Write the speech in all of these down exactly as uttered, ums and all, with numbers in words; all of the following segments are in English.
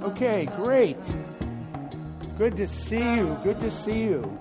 Okay, great. Good to see you. Good to see you.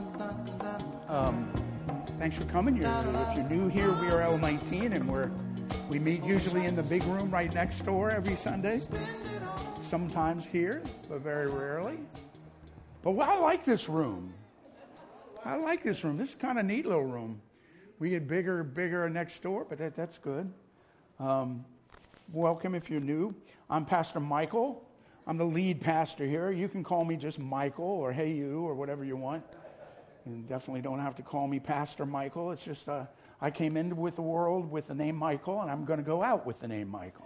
Um, thanks for coming. You're, if you're new here, we are L nineteen, and we're we meet usually in the big room right next door every Sunday. Sometimes here, but very rarely. But well, I like this room. I like this room. This is kind of neat little room. We get bigger, bigger next door, but that, that's good. Um, welcome if you're new. I'm Pastor Michael. I'm the lead pastor here. You can call me just Michael or Hey You or whatever you want. You definitely don't have to call me Pastor Michael. It's just uh, I came into with the world with the name Michael, and I'm going to go out with the name Michael.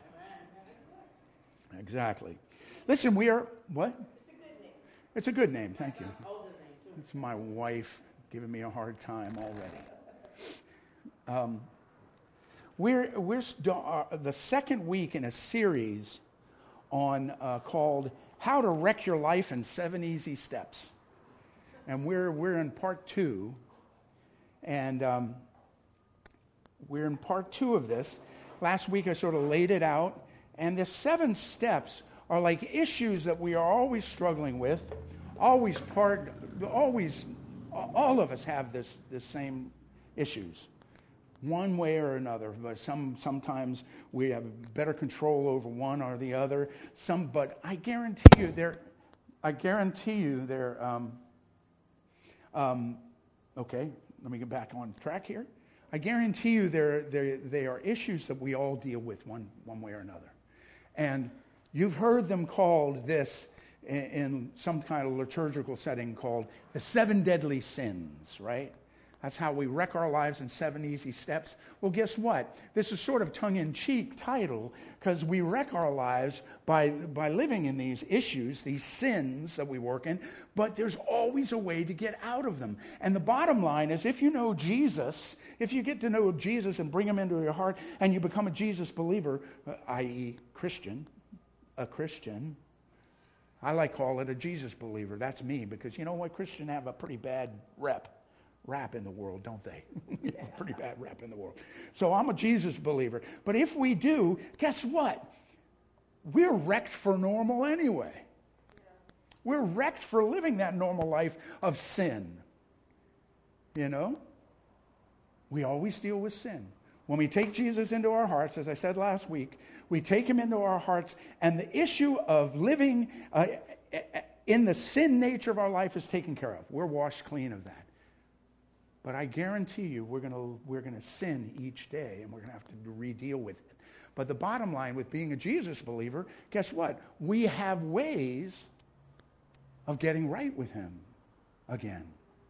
Exactly. Listen, we are, what? It's a good name. It's a good name. Thank you. It's my wife giving me a hard time already. Um, we're we're st- uh, the second week in a series on uh, called "How to Wreck Your Life in Seven Easy Steps," and we're we're in part two, and um, we're in part two of this. Last week I sort of laid it out, and the seven steps are like issues that we are always struggling with, always part, always, all of us have this this same issues. One way or another, but some sometimes we have better control over one or the other. Some, but I guarantee you, they're. I guarantee you, they're. Um, um, okay, let me get back on track here. I guarantee you, they're, they're, they are issues that we all deal with one one way or another, and you've heard them called this in, in some kind of liturgical setting called the seven deadly sins, right? That's how we wreck our lives in seven easy steps. Well, guess what? This is sort of tongue-in-cheek title because we wreck our lives by, by living in these issues, these sins that we work in, but there's always a way to get out of them. And the bottom line is if you know Jesus, if you get to know Jesus and bring him into your heart and you become a Jesus believer, uh, that is Christian, a Christian, I like to call it a Jesus believer. That's me because you know what? Christians have a pretty bad rep. Rap in the world, don't they? Pretty bad rap in the world. So I'm a Jesus believer. But if we do, guess what? We're wrecked for normal anyway. We're wrecked for living that normal life of sin. You know? We always deal with sin. When we take Jesus into our hearts, as I said last week, we take him into our hearts, and the issue of living uh, in the sin nature of our life is taken care of. We're washed clean of that. But I guarantee you we're going to we're going to sin each day, and we're going to have to re-deal with it. But the bottom line with being a Jesus believer, guess what? We have ways of getting right with him again.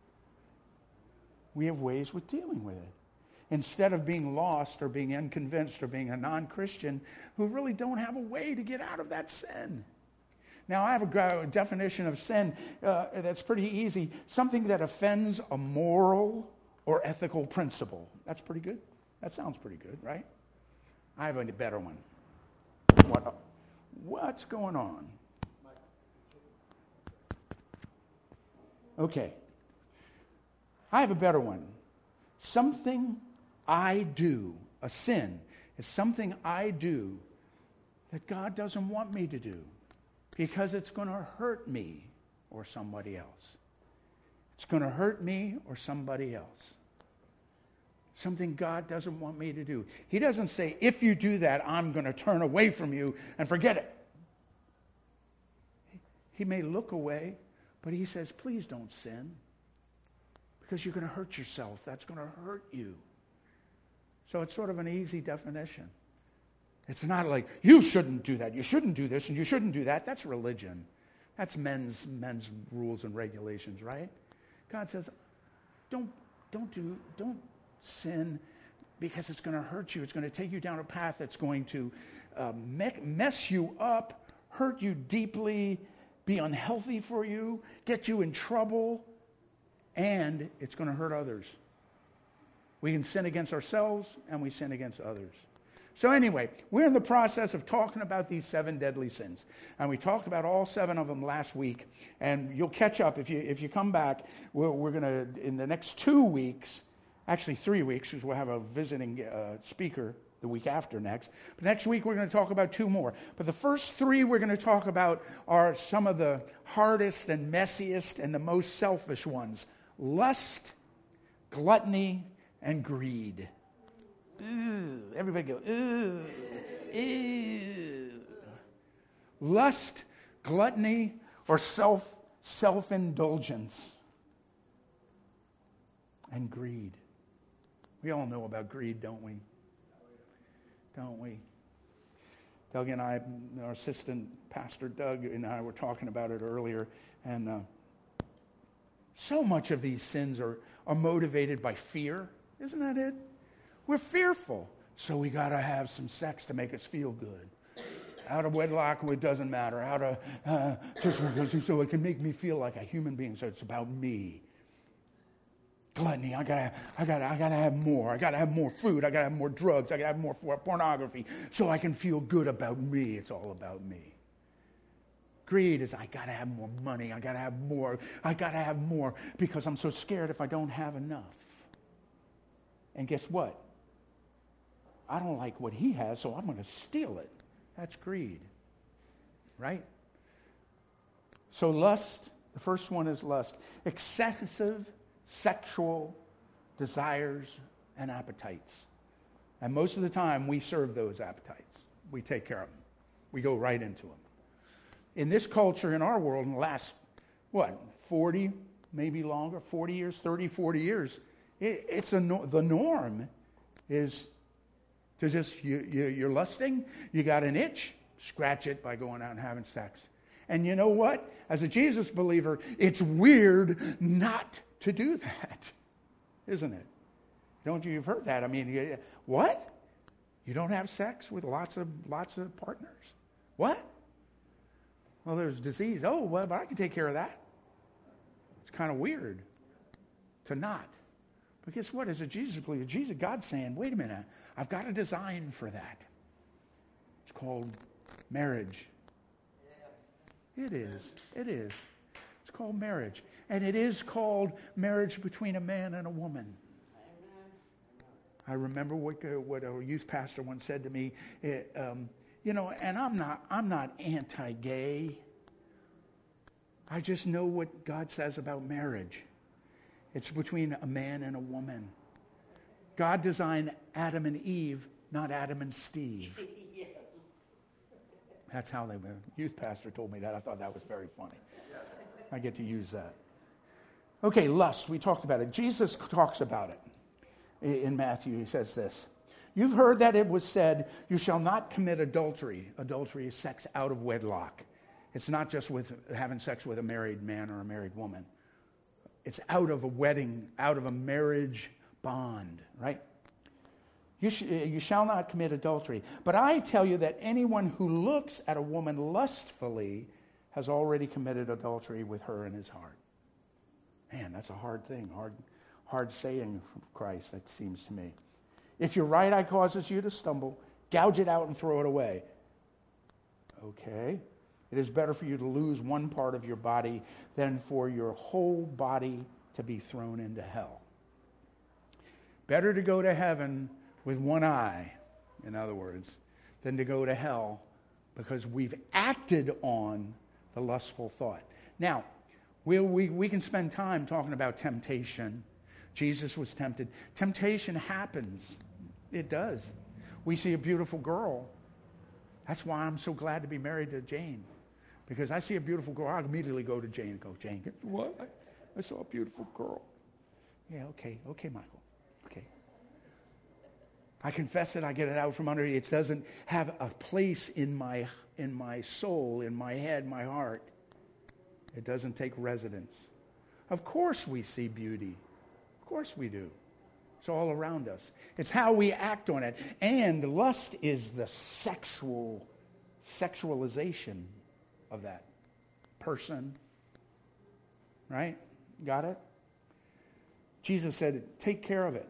We have ways with dealing with it. Instead of being lost or being unconvinced or being a non-Christian who really don't have a way to get out of that sin. Now, I have a definition of sin uh, that's pretty easy. Something that offends a moral or ethical principle. That's pretty good. That sounds pretty good, right? I have a better one. What, what's going on? Okay. I have a better one. Something I do, a sin, is something I do that God doesn't want me to do. Because it's going to hurt me or somebody else. It's going to hurt me or somebody else. Something God doesn't want me to do. He doesn't say, if you do that, I'm going to turn away from you and forget it. He may look away, but he says, please don't sin. Because you're going to hurt yourself. That's going to hurt you. So it's sort of an easy definition. It's not like, you shouldn't do that, you shouldn't do this, and you shouldn't do that. That's religion. That's men's men's rules and regulations, right? God says, don't, don't do, don't sin because it's going to hurt you. It's going to take you down a path that's going to uh, me- mess you up, hurt you deeply, be unhealthy for you, get you in trouble, and it's going to hurt others. We can sin against ourselves, and we sin against others. So anyway, we're in the process of talking about these seven deadly sins. And we talked about all seven of them last week. And you'll catch up if you if you come back. We're, we're going to, in the next two weeks, actually three weeks, because we'll have a visiting uh, speaker the week after next. But next week we're going to talk about two more. But the first three we're going to talk about are some of the hardest and messiest and the most selfish ones. Lust, gluttony, and greed. Ooh, everybody go, ooh, ooh. Lust, gluttony, or self, self-indulgence. And greed. We all know about greed, don't we? Don't we? Doug and I, our assistant pastor Doug and I were talking about it earlier, and uh, so much of these sins are, are motivated by fear. Isn't that it? We're fearful, so we got to have some sex to make us feel good. Out of wedlock, it doesn't matter. Out of uh, just so it can make me feel like a human being. So it's about me. Gluttony, I gotta, I gotta, I gotta have more. I gotta have more food. I gotta have more drugs. I gotta have more pornography, so I can feel good about me. It's all about me. Greed is I gotta have more money. I gotta have more. I gotta have more because I'm so scared if I don't have enough. And guess what? I don't like what he has, so I'm going to steal it. That's greed, right? So lust. The first one is lust. Excessive sexual desires and appetites. And most of the time, we serve those appetites. We take care of them. We go right into them. In this culture, in our world, in the last, what, forty, maybe longer, forty years, thirty, forty years, it, it's a no, the norm is to just, you, you, you're lusting, you got an itch, scratch it by going out and having sex. And you know what? As a Jesus believer, it's weird not to do that, isn't it? Don't you? You've heard that. I mean, you, what? You don't have sex with lots of lots of partners? What? Well, there's disease. Oh, well, but I can take care of that. It's kind of weird to not. But guess what? As a Jesus believer, Jesus, God's saying, wait a minute, I've got a design for that. It's called marriage. It is. It is. It's called marriage. And it is called marriage between a man and a woman. Amen. I remember what, uh, what a youth pastor once said to me, it, um, you know, and I'm not, I'm not anti-gay. I just know what God says about marriage. It's between a man and a woman. God designed Adam and Eve, not Adam and Steve. Yes. That's how they were. Youth pastor told me that. I thought that was very funny. I get to use that. Okay, lust. We talked about it. Jesus talks about it in Matthew. He says this. You've heard that it was said, you shall not commit adultery. Adultery is sex out of wedlock. It's not just with having sex with a married man or a married woman. It's out of a wedding, out of a marriage bond, right? You, sh- you shall not commit adultery. But I tell you that anyone who looks at a woman lustfully has already committed adultery with her in his heart. Man, that's a hard thing, hard, hard saying from Christ, that seems to me. If your right eye causes you to stumble, gouge it out and throw it away. Okay. It is better for you to lose one part of your body than for your whole body to be thrown into hell. Better to go to heaven with one eye, in other words, than to go to hell because we've acted on the lustful thought. Now, we, we, we can spend time talking about temptation. Jesus was tempted. Temptation happens. It does. We see a beautiful girl. That's why I'm so glad to be married to Jane. Because I see a beautiful girl, I immediately go to Jane and go, Jane, what? I saw a beautiful girl. Yeah, okay, okay, Michael, okay. I confess it, I get it out from under. It doesn't have a place in my in my soul, in my head, my heart. It doesn't take residence. Of course we see beauty. Of course we do. It's all around us. It's how we act on it. And lust is the sexual, sexualization of that person. Right? Got it? Jesus said, take care of it.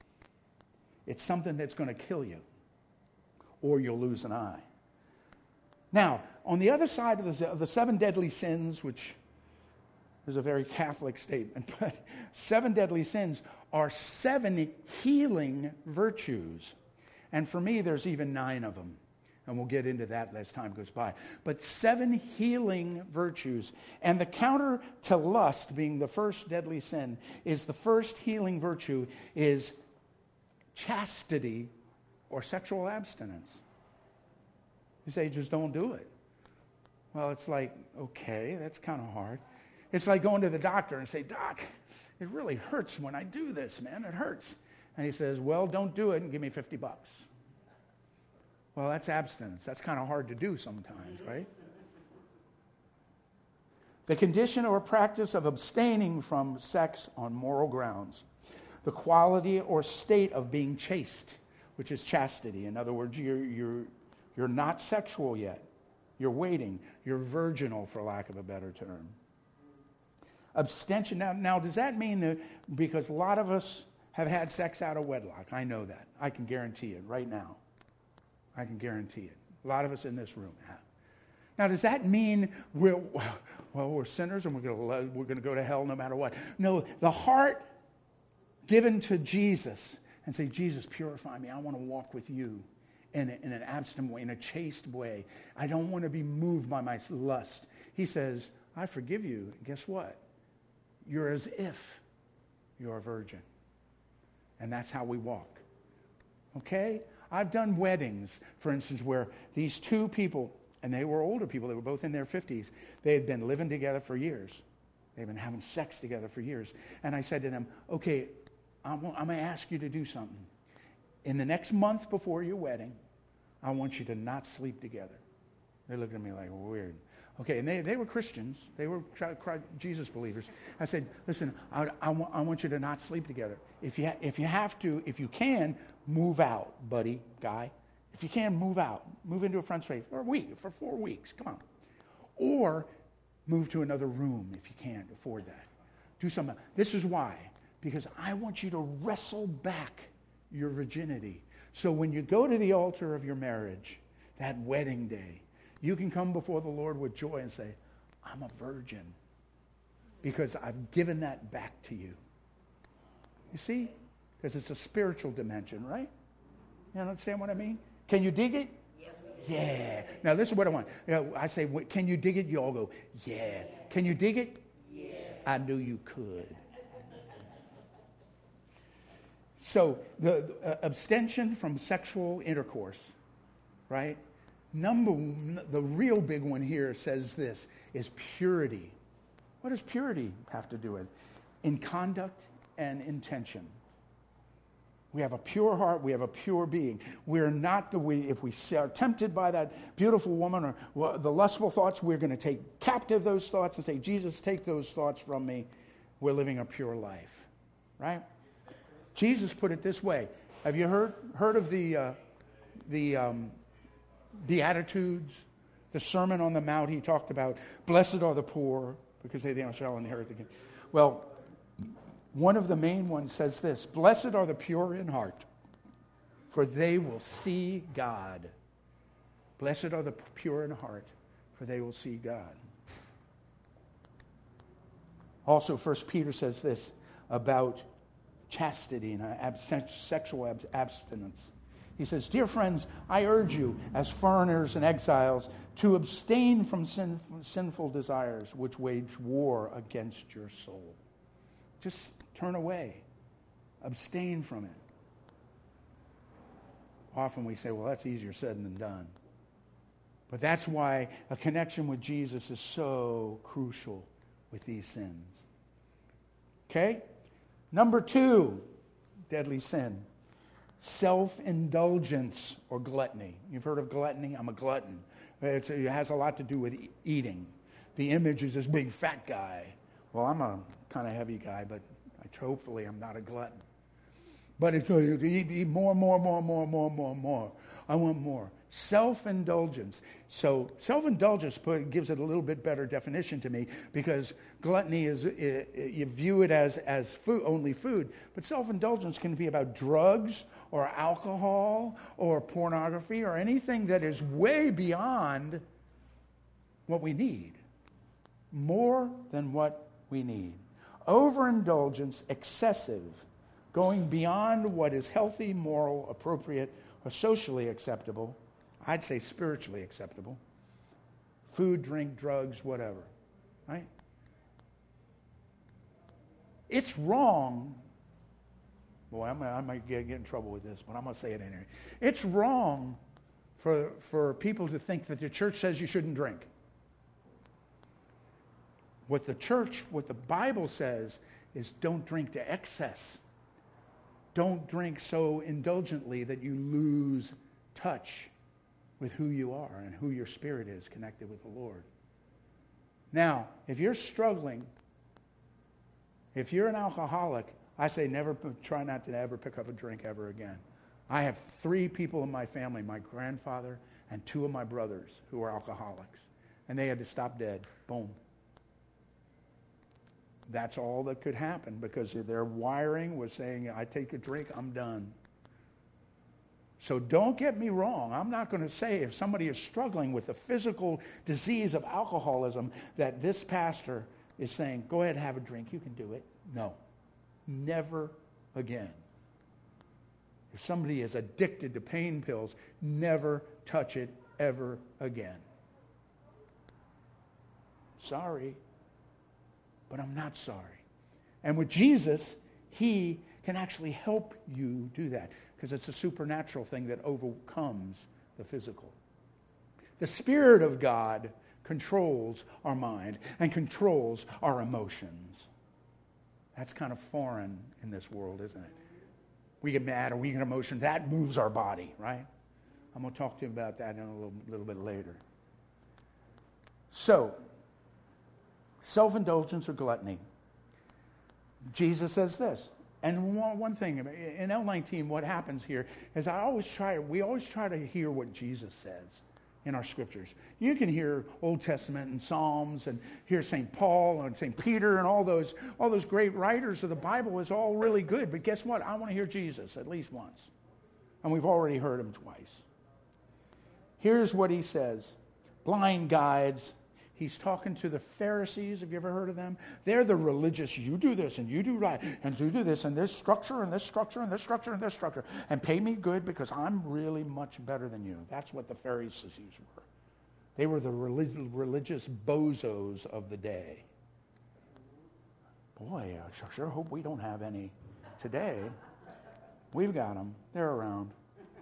It's something that's going to kill you. Or you'll lose an eye. Now, on the other side of the, of the seven deadly sins, which is a very Catholic statement, but seven deadly sins are seven healing virtues. And for me, there's even nine of them. And we'll get into that as time goes by. But seven healing virtues. And the counter to lust, being the first deadly sin, is the first healing virtue is chastity or sexual abstinence. You say, just don't do it. Well, it's like, okay, that's kind of hard. It's like going to the doctor and say, Doc, it really hurts when I do this, man. It hurts. And he says, well, don't do it and give me fifty bucks. Well, that's abstinence. That's kind of hard to do sometimes, right? The condition or practice of abstaining from sex on moral grounds. The quality or state of being chaste, which is chastity. In other words, you're, you're, you're not sexual yet. You're waiting. You're virginal, for lack of a better term. Abstention. Now, now, does that mean that because a lot of us have had sex out of wedlock? I know that. I can guarantee it right now. I can guarantee it. A lot of us in this room have. Now, does that mean we're, well, we're sinners and we're going to we're going to go to hell no matter what? No, the heart given to Jesus and say, Jesus, purify me. I want to walk with you in, a, in an abstinent way, in a chaste way. I don't want to be moved by my lust. He says, I forgive you. And guess what? You're as if you're a virgin. And that's how we walk. Okay? I've done weddings, for instance, where these two people, and they were older people, they were both in their fifties, they had been living together for years. They've been having sex together for years. And I said to them, okay, I'm, I'm going to ask you to do something. In the next month before your wedding, I want you to not sleep together. They looked at me like, weird. Okay, and they, they were Christians. They were Jesus believers. I said, listen, I, I, want, I want you to not sleep together. If you, ha- if you have to, if you can, move out, buddy, guy. If you can, move out. Move into a front space for a week, for four weeks. Come on. Or move to another room if you can't afford that. Do something. This is why. Because I want you to wrestle back your virginity. So when you go to the altar of your marriage, that wedding day, you can come before the Lord with joy and say, I'm a virgin because I've given that back to you. You see? Because it's a spiritual dimension, right? You understand what I mean? Can you dig it? Yes. Yeah. Now listen to what I want. You know, I say, can you dig it? You all go, yeah. Can you dig it? Yeah. I knew you could. So the uh, abstention from sexual intercourse, right? Number, the real big one here says this, is purity. What does purity have to do with? In conduct and intention. We have a pure heart. We have a pure being. We're not the we. If we are tempted by that beautiful woman or well, the lustful thoughts, we're going to take captive those thoughts and say, Jesus, take those thoughts from me. We're living a pure life, right? Jesus put it this way. Have you heard heard of the uh, the um, Beatitudes, the Sermon on the Mount? He talked about, blessed are the poor, because they, they shall inherit the kingdom. Well, one of the main ones says this, blessed are the pure in heart, for they will see God. Blessed are the pure in heart, for they will see God. Also, First Peter says this about chastity and abs- sexual ab- abstinence. He says, dear friends, I urge you, as foreigners and exiles, to abstain from, sin, from sinful desires which wage war against your soul. Just turn away. Abstain from it. Often we say, well, that's easier said than done. But that's why a connection with Jesus is so crucial with these sins. Okay? Number two, deadly sin. Self-indulgence or gluttony. You've heard of gluttony? I'm a glutton. It's, it has a lot to do with e- eating. The image is this big fat guy. Well, I'm a kind of heavy guy, but I, hopefully I'm not a glutton. But it's uh, eat, eat more, more, more, more, more, more, more. I want more. Self-indulgence. So self-indulgence put, gives it a little bit better definition to me, because gluttony is, it, it, you view it as, as food, only food. But self-indulgence can be about drugs or alcohol or pornography or anything that is way beyond what we need. More than what we need. Overindulgence, excessive, going beyond what is healthy, moral, appropriate, or socially acceptable, I'd say spiritually acceptable. Food, drink, drugs, whatever, right? It's wrong. Boy, I'm, I might get, get in trouble with this, but I'm going to say it anyway. It's wrong for, for people to think that the church says you shouldn't drink. What the church, what the Bible says is don't drink to excess. Don't drink so indulgently that you lose touch with who you are and who your spirit is connected with the Lord. Now, if you're struggling, if you're an alcoholic, I say never, try not to ever pick up a drink ever again. I have three people in my family, my grandfather and two of my brothers, who are alcoholics. And they had to stop dead. Boom. That's all that could happen because their wiring was saying, I take a drink, I'm done. So don't get me wrong. I'm not going to say if somebody is struggling with the physical disease of alcoholism that this pastor is saying, go ahead and have a drink, you can do it. No. Never again. If somebody is addicted to pain pills, never touch it ever again. Sorry, but I'm not sorry. And with Jesus, he can actually help you do that because it's a supernatural thing that overcomes the physical. The Spirit of God controls our mind and controls our emotions. That's kind of foreign in this world, isn't it? We get mad or we get emotion. That moves our body, right? I'm going to talk to you about that in a little, little bit later. So, self-indulgence or gluttony. Jesus says this. And one, one thing, in L nineteen, what happens here is I always try, we always try to hear what Jesus says in our scriptures. You can hear Old Testament and Psalms and hear Saint Paul and Saint Peter and all those, all those great writers of the Bible is all really good. But guess what? I want to hear Jesus at least once. And we've already heard him twice. Here's what he says. Blind guides. He's talking to the Pharisees. Have you ever heard of them? They're the religious, you do this and you do right and you do this and this structure and this structure and this structure and this structure and pay me good because I'm really much better than you. That's what the Pharisees were. They were the relig- religious bozos of the day. Boy, I sure hope we don't have any today. We've got them. They're around.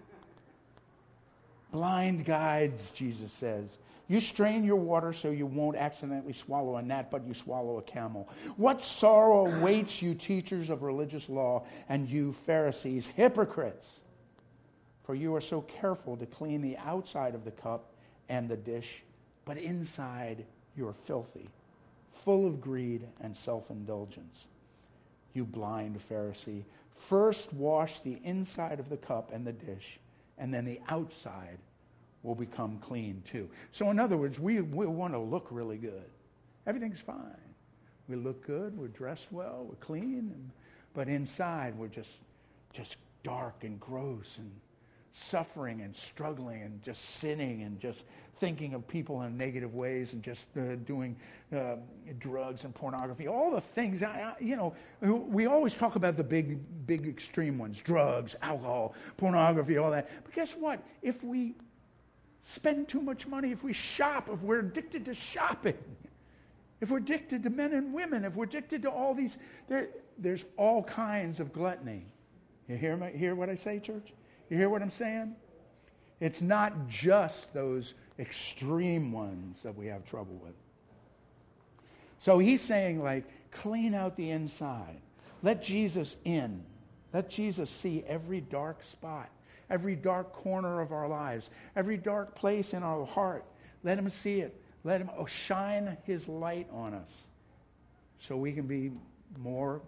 Blind guides, Jesus says. You strain your water so you won't accidentally swallow a gnat, but you swallow a camel. What sorrow awaits you, teachers of religious law, and you, Pharisees, hypocrites! For you are so careful to clean the outside of the cup and the dish, but inside you are filthy, full of greed and self-indulgence. You blind Pharisee, first wash the inside of the cup and the dish, and then the outside will become clean too. So in other words, we, we want to look really good. Everything's fine. We look good, we're dressed well, we're clean, and, but inside we're just, just dark and gross and suffering and struggling and just sinning and just thinking of people in negative ways and just uh, doing uh, drugs and pornography. All the things, I, I, you know, we always talk about the big, big extreme ones, drugs, alcohol, pornography, all that. But guess what? If we spend too much money, if we shop, if we're addicted to shopping, if we're addicted to men and women, if we're addicted to all these, there, there's all kinds of gluttony. You hear, my, hear what I say, church? You hear what I'm saying? It's not just those extreme ones that we have trouble with. So he's saying, like, clean out the inside. Let Jesus in. Let Jesus see every dark spot, every dark corner of our lives, every dark place in our heart. Let him see it. Let him oh, shine his light on us so we can be more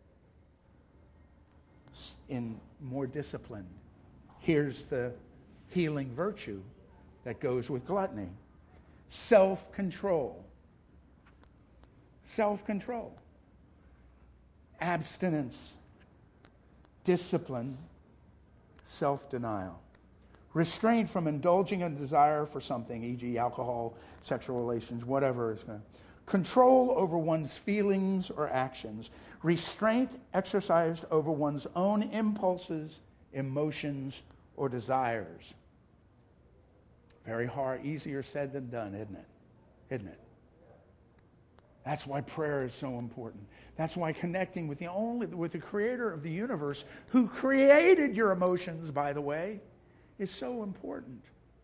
in more disciplined. Here's the healing virtue that goes with gluttony. Self-control. Self-control. Abstinence. Discipline. Self-denial. Restraint from indulging a desire for something, for example alcohol, sexual relations, whatever is going to. Control over one's feelings or actions. Restraint exercised over one's own impulses, emotions, or desires. Very hard, easier said than done, isn't it? Isn't it? That's why prayer is so important. That's why connecting with the only with the creator of the universe, who created your emotions, by the way, is so important.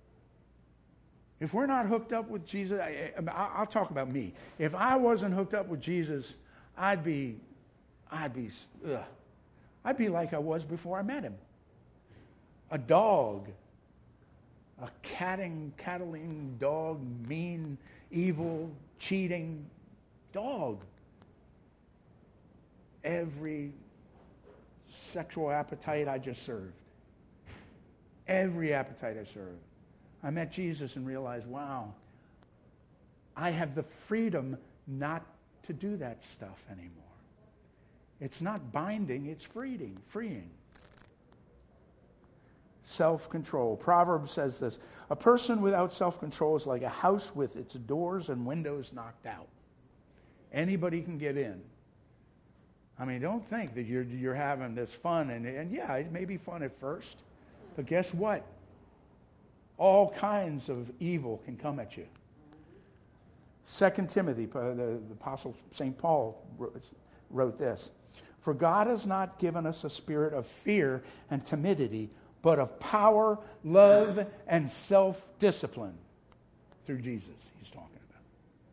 If we're not hooked up with Jesus, I, I, I'll talk about me. If I wasn't hooked up with Jesus, I'd be, I'd be, ugh. I'd be like I was before I met him. A dog, a catting, cattling dog, mean, evil, cheating dog. Every sexual appetite I just served. Every appetite I served. I met Jesus and realized, wow, I have the freedom not to do that stuff anymore. It's not binding, it's freeing, freeing. Self-control. Proverbs says this: a person without self-control is like a house with its doors and windows knocked out. Anybody can get in. I mean, don't think that you're you're having this fun, and, and yeah, it may be fun at first, but guess what? All kinds of evil can come at you. Second Timothy, uh, the, the Apostle Saint Paul wrote, wrote this: for God has not given us a spirit of fear and timidity, but of power, love, and self-discipline. Through Jesus, he's talking about.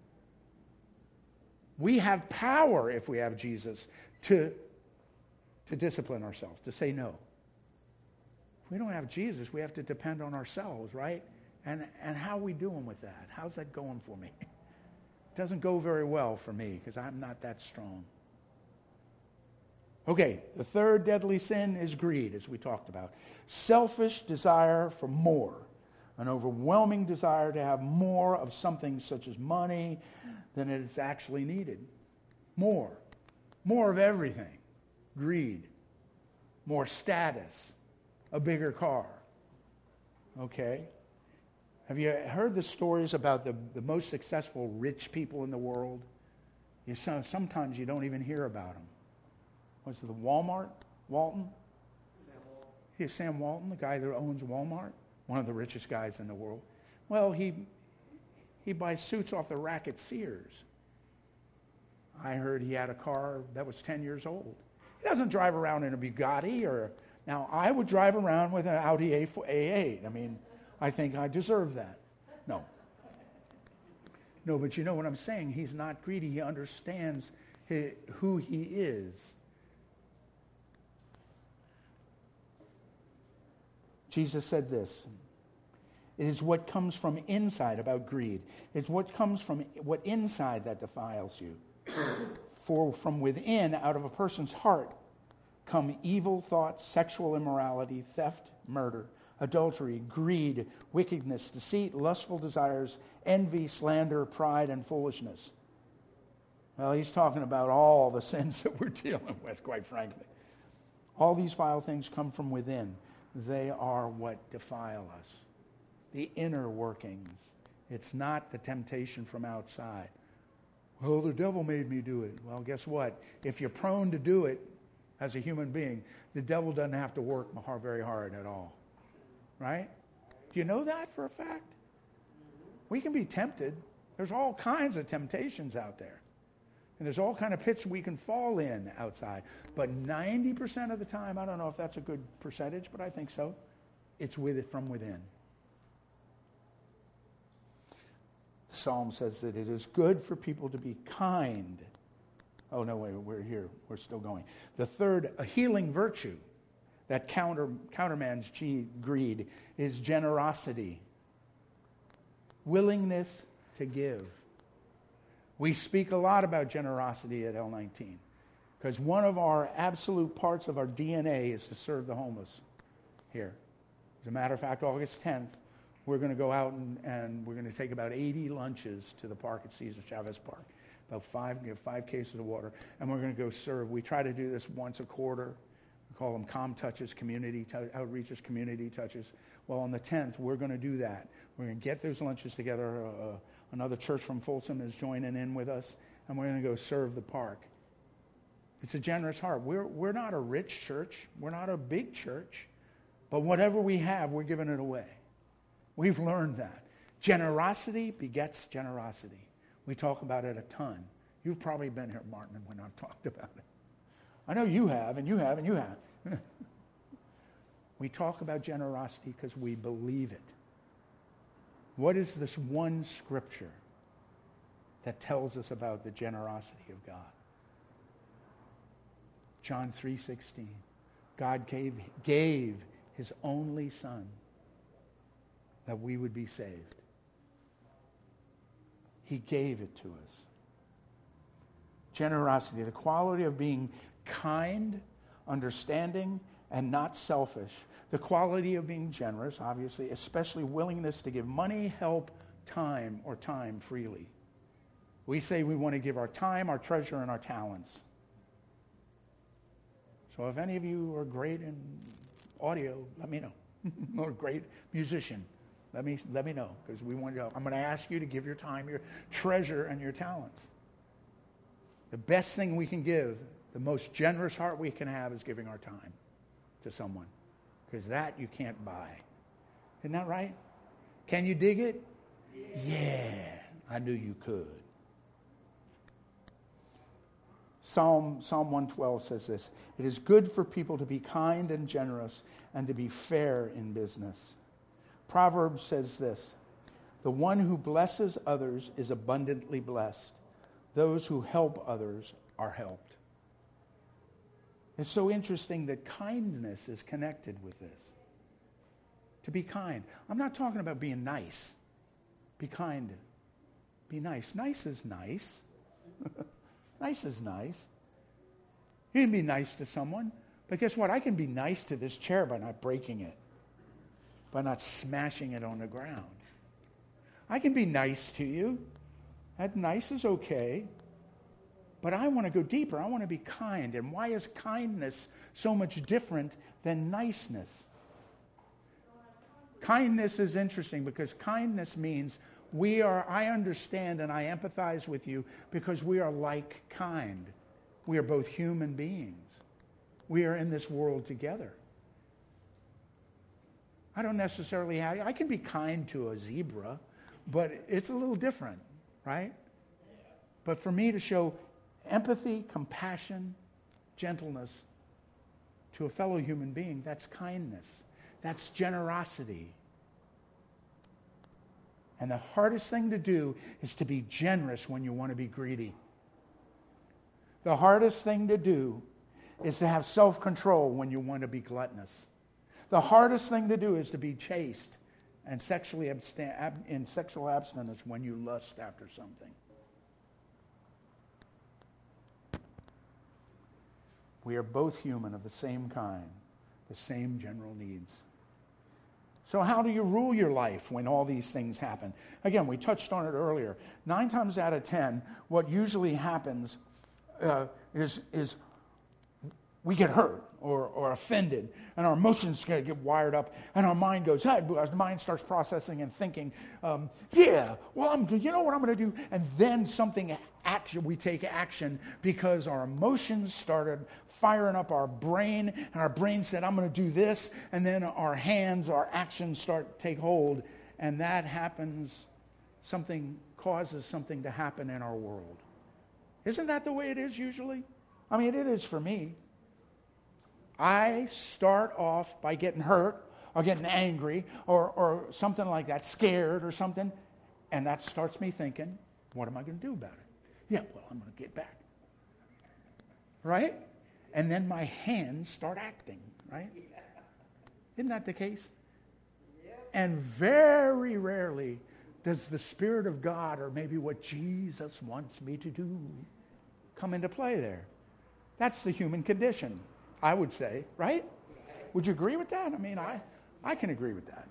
We have power, if we have Jesus, to, to discipline ourselves, to say no. If we don't have Jesus, we have to depend on ourselves, right? And, and how are we doing with that? How's that going for me? It doesn't go very well for me because I'm not that strong. Okay, the third deadly sin is greed, as we talked about. Selfish desire for more. An overwhelming desire to have more of something such as money than it's actually needed. More. More of everything. Greed. More status. A bigger car. Okay? Have you heard the stories about the, the most successful rich people in the world? You, sometimes you don't even hear about them. What's it, the Walmart? Walton? Sam Walton. Yeah, Sam Walton, the guy that owns Walmart. One of the richest guys in the world. Well, he he buys suits off the rack at Sears. I heard he had a car that was ten years old. He doesn't drive around in a Bugatti or... Now, I would drive around with an Audi A eight. I mean, I think I deserve that. No. No, but you know what I'm saying? He's not greedy. He understands his, who he is. Jesus said this: it is what comes from inside, about greed. It's what comes from what inside that defiles you. For from within, out of a person's heart, come evil thoughts, sexual immorality, theft, murder, adultery, greed, wickedness, deceit, lustful desires, envy, slander, pride, and foolishness. Well, he's talking about all the sins that we're dealing with, quite frankly. All these vile things come from within. They are what defile us. The inner workings. It's not the temptation from outside. Well, the devil made me do it. Well, guess what? If you're prone to do it as a human being, the devil doesn't have to work very hard at all. Right? Do you know that for a fact? We can be tempted. There's all kinds of temptations out there. And there's all kind of pits we can fall in outside. But ninety percent of the time, I don't know if that's a good percentage, but I think so, it's with it from within. The Psalm says that it is good for people to be kind. Oh, no, wait, we're here. We're still going. The third, a healing virtue that counter, countermands greed is generosity. Willingness to give. We speak a lot about generosity at L nineteen because one of our absolute parts of our D N A is to serve the homeless here. As a matter of fact, August tenth, we're going to go out and, and we're going to take about eighty lunches to the park at Cesar Chavez Park. About five, you know, five cases of water, and we're going to go serve. We try to do this once a quarter. We call them Com Touches, community t- outreaches, community touches. Well, on the tenth, we're going to do that. We're going to get those lunches together. Uh, another church from Folsom is joining in with us, and we're going to go serve the park. It's a generous heart. We're we're not a rich church. We're not a big church, But whatever we have, we're giving it away. We've learned that. Generosity begets generosity. We talk about it a ton. You've probably been here, Martin, when I've talked about it. I know you have, and you have, and you have. We talk about generosity because we believe it. What is this one scripture that tells us about the generosity of God? John three sixteen. God gave, gave his only Son that we would be saved. He gave it to us. Generosity, the quality of being kind, understanding, and not selfish. The quality of being generous, obviously, especially willingness to give money, help, time, or time freely. We say we want to give our time, our treasure, and our talents. So if any of you are great in audio, let me know. Or a great musician, let me let me know, because we want to. I'm going to ask you to give your time, your treasure, and your talents. The best thing we can give, the most generous heart we can have, is giving our time to someone, because that you can't buy. Isn't that right? Can you dig it? Yeah, yeah, I knew you could. Psalm, Psalm one twelve says this: it is good for people to be kind and generous and to be fair in business. Proverbs says this: the one who blesses others is abundantly blessed. Those who help others are helped. It's so interesting that kindness is connected with this. To be kind. I'm not talking about being nice. Be kind. Be nice. Nice is nice. Nice is nice. You can be nice to someone, but guess what? I can be nice to this chair by not breaking it, by not smashing it on the ground. I can be nice to you. That nice is okay. But I want to go deeper. I want to be kind. And why is kindness so much different than niceness? Kindness is interesting because kindness means we are, I understand and I empathize with you because we are like kind. We are both human beings. We are in this world together. I don't necessarily have, I can be kind to a zebra, but it's a little different, right? But for me to show empathy, compassion, gentleness to a fellow human being, that's kindness. That's generosity. And the hardest thing to do is to be generous when you want to be greedy. The hardest thing to do is to have self-control when you want to be gluttonous. The hardest thing to do is to be chaste and sexually abstain, ab, in sexual abstinence when you lust after something. We are both human of the same kind, the same general needs. So how do you rule your life when all these things happen? Again, we touched on it earlier. Nine times out of ten, what usually happens uh, is, is we get hurt or, or offended, and our emotions get wired up, and our mind goes, hey, our mind starts processing and thinking, um, yeah, well, I'm, you know what I'm going to do? And then something action, we take action because our emotions started firing up our brain, and our brain said, I'm going to do this, and then our hands, our actions start to take hold, and that happens, something causes something to happen in our world. Isn't that the way it is usually? I mean, it is for me. I start off by getting hurt or getting angry or, or something like that, scared or something, and that starts me thinking, what am I going to do about it? Yeah, well, I'm going to get back. Right? And then my hands start acting, right? Isn't that the case? And very rarely does the Spirit of God, or maybe what Jesus wants me to do, come into play there. That's the human condition, I would say, right? Would you agree with that? I mean, I, I can agree with that.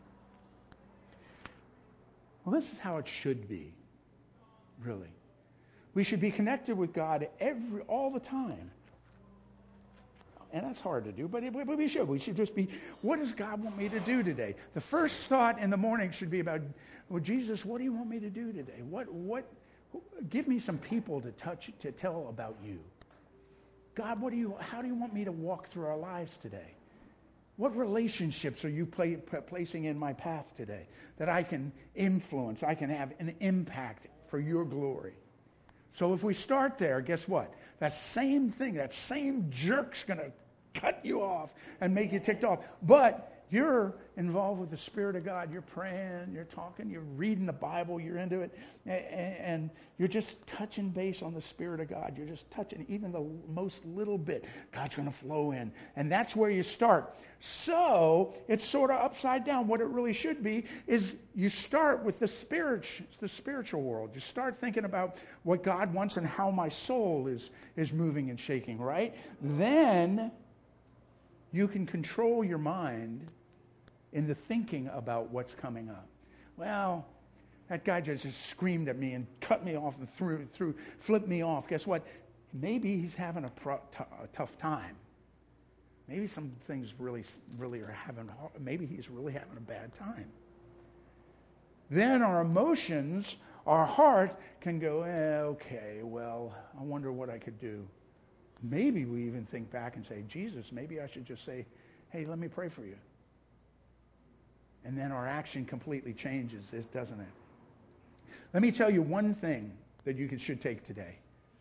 Well, this is how it should be, really. We should be connected with God every all the time. And that's hard to do, but, it, but we should. We should just be, what does God want me to do today? The first thought in the morning should be about, well, Jesus, what do you want me to do today? What, what, give me some people to touch, to tell about you. God, what do you, how do you want me to walk through our lives today? What relationships are you play, p- placing in my path today that I can influence, I can have an impact for your glory? So if we start there, guess what? That same thing, that same jerk's going to cut you off and make you ticked off. But you're involved with the Spirit of God. You're praying, you're talking, you're reading the Bible, you're into it, and you're just touching base on the Spirit of God. You're just touching even the most little bit. God's going to flow in. And that's where you start. So it's sort of upside down. What it really should be is you start with the spirit, the spiritual world. You start thinking about what God wants and how my soul is, is moving and shaking, right? Then you can control your mind in the thinking about what's coming up. Well, that guy just screamed at me and cut me off and threw, threw, flipped me off. Guess what? Maybe he's having a, pro, t- a tough time. Maybe some things really, really are having, maybe he's really having a bad time. Then our emotions, our heart can go, eh, okay, well, I wonder what I could do. Maybe we even think back and say, Jesus, maybe I should just say, hey, let me pray for you. And then our action completely changes, doesn't it? Let me tell you one thing that you should take today.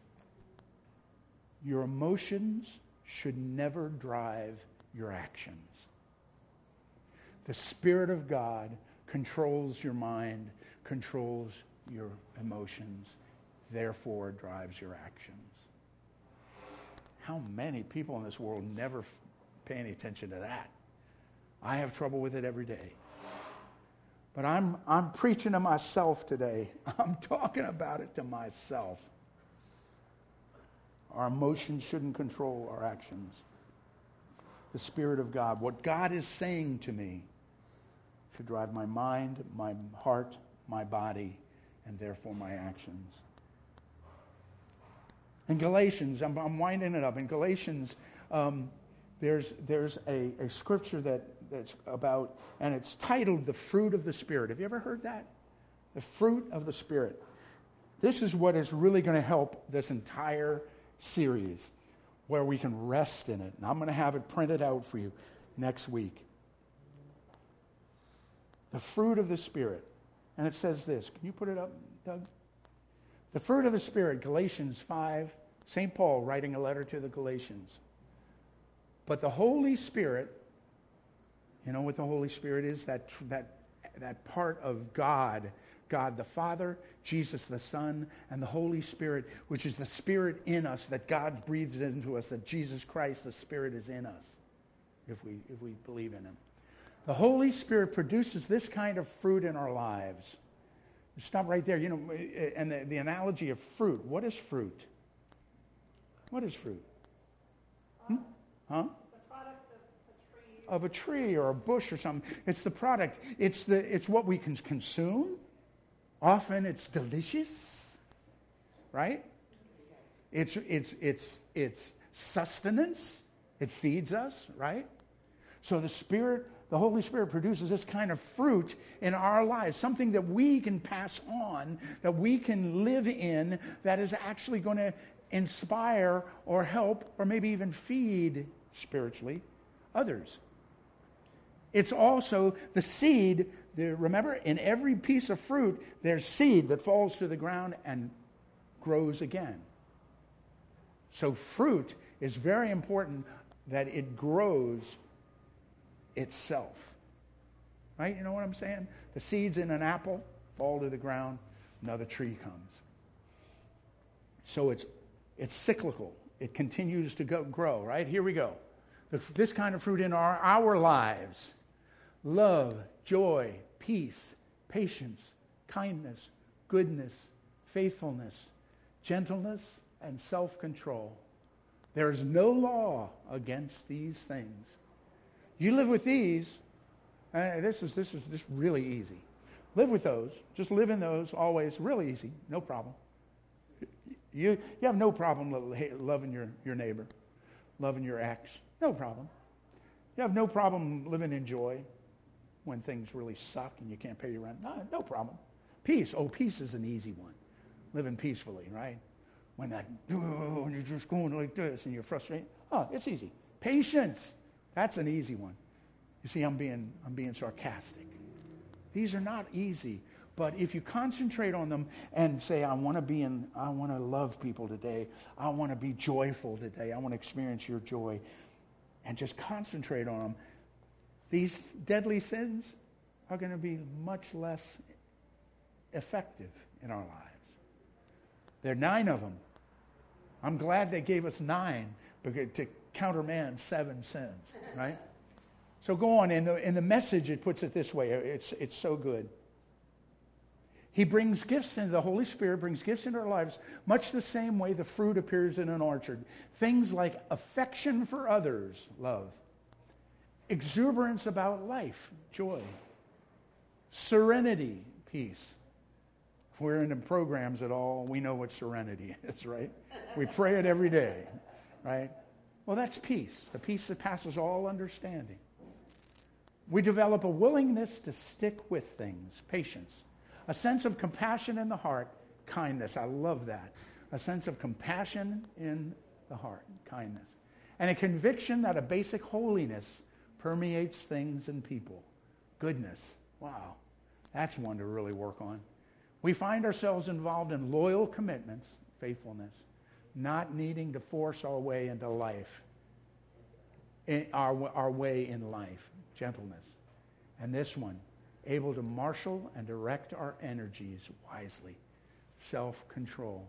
Your emotions should never drive your actions. The Spirit of God controls your mind, controls your emotions, therefore drives your actions. How many people in this world never pay any attention to that? I have trouble with it every day. But I'm I'm preaching to myself today. I'm talking about it to myself. Our emotions shouldn't control our actions. The Spirit of God, what God is saying to me, should drive my mind, my heart, my body, and therefore my actions. In Galatians, I'm, I'm winding it up. In Galatians, um, there's there's a, a scripture that, that's about, and it's titled "The Fruit of the Spirit." Have you ever heard that? The fruit of the Spirit. This is what is really going to help this entire series, where we can rest in it. And I'm going to have it printed out for you next week. The fruit of the Spirit. And it says this. Can you put it up, Doug? The fruit of the Spirit, Galatians five, Saint Paul writing a letter to the Galatians. But the Holy Spirit, you know what the Holy Spirit is? That, that, that part of God, God the Father, Jesus the Son, and the Holy Spirit, which is the Spirit in us that God breathes into us, that Jesus Christ, the Spirit, is in us, if we, if we believe in Him. The Holy Spirit produces this kind of fruit in our lives. Stop right there. You know, and the, the analogy of fruit. What is fruit? What is fruit? Hmm? Huh? It's a product of a tree. Of a tree or a bush or something. It's the product. It's the. It's what we can consume. Often it's delicious, right? It's it's it's it's sustenance. It feeds us, right? So the Spirit. The Holy Spirit produces this kind of fruit in our lives, something that we can pass on, that we can live in, that is actually going to inspire or help or maybe even feed spiritually others. It's also the seed. The, remember, in every piece of fruit, there's seed that falls to the ground and grows again. So fruit is very important that it grows itself. Right? You know what I'm saying? The seeds in an apple fall to the ground, another tree comes. So it's it's cyclical. It continues to go, grow, right? Here we go. The, this kind of fruit in our, our lives. Love, joy, peace, patience, kindness, goodness, faithfulness, gentleness, and self-control. There is no law against these things. You live with these, and this is this is just really easy. Live with those. Just live in those always. Really easy. No problem. You you have no problem loving your, your neighbor, loving your ex. No problem. You have no problem living in joy when things really suck and you can't pay your rent. No, no problem. Peace. Oh, peace is an easy one. Living peacefully, right? When that, oh, when you're just going like this and you're frustrated. Oh, it's easy. Patience. That's an easy one. You see, I'm being, I'm being sarcastic. These are not easy, but if you concentrate on them and say, I want to be in, I want to love people today. I want to be joyful today. I want to experience your joy. And just concentrate on them. These deadly sins are going to be much less effective in our lives. There are nine of them. I'm glad they gave us nine because to countermand seven sins, right? So go on. In the, in the Message, it puts it this way. It's, it's so good. He brings gifts in, the Holy Spirit brings gifts into our lives much the same way the fruit appears in an orchard. Things like affection for others, love. Exuberance about life, joy. Serenity, peace. If we're in the programs at all, we know what serenity is, right? We pray it every day, right? Well, that's peace, the peace that passes all understanding. We develop a willingness to stick with things, patience. A sense of compassion in the heart, kindness. I love that. A sense of compassion in the heart, kindness. And a conviction that a basic holiness permeates things and people. Goodness. Wow. That's one to really work on. We find ourselves involved in loyal commitments, faithfulness, not needing to force our way into life, in our, our way in life, gentleness. And this one, able to marshal and direct our energies wisely, self-control.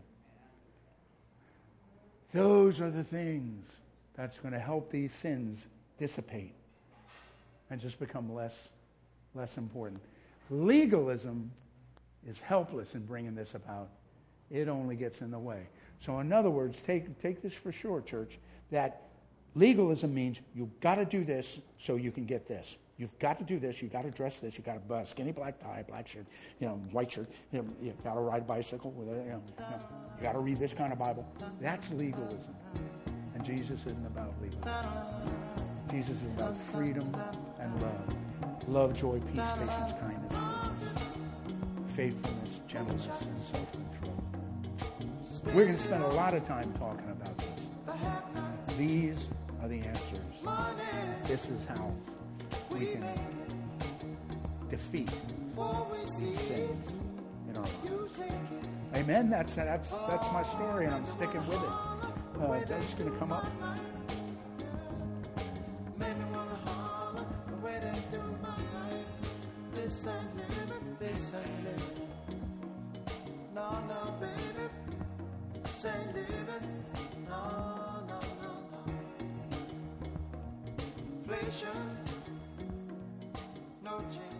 Those are the things that's going to help these sins dissipate and just become less, less important. Legalism is helpless in bringing this about. It only gets in the way. So in other words, take, take this for sure, church, that legalism means you've got to do this so you can get this. You've got to do this. You've got to dress this. You've got to buy a skinny black tie, black shirt, you know, white shirt. You know, you've got to ride a bicycle with a, you know, you know, you got to read this kind of Bible. That's legalism. And Jesus isn't about legalism. Jesus is about freedom and love. Love, joy, peace, patience, kindness, goodness, faithfulness, gentleness, and self-control. We're going to spend a lot of time talking about this. These are the answers. This is how we can defeat these sins in our lives. Amen. That's that's that's my story, and I'm sticking with it. Uh, that's going to come up. No change.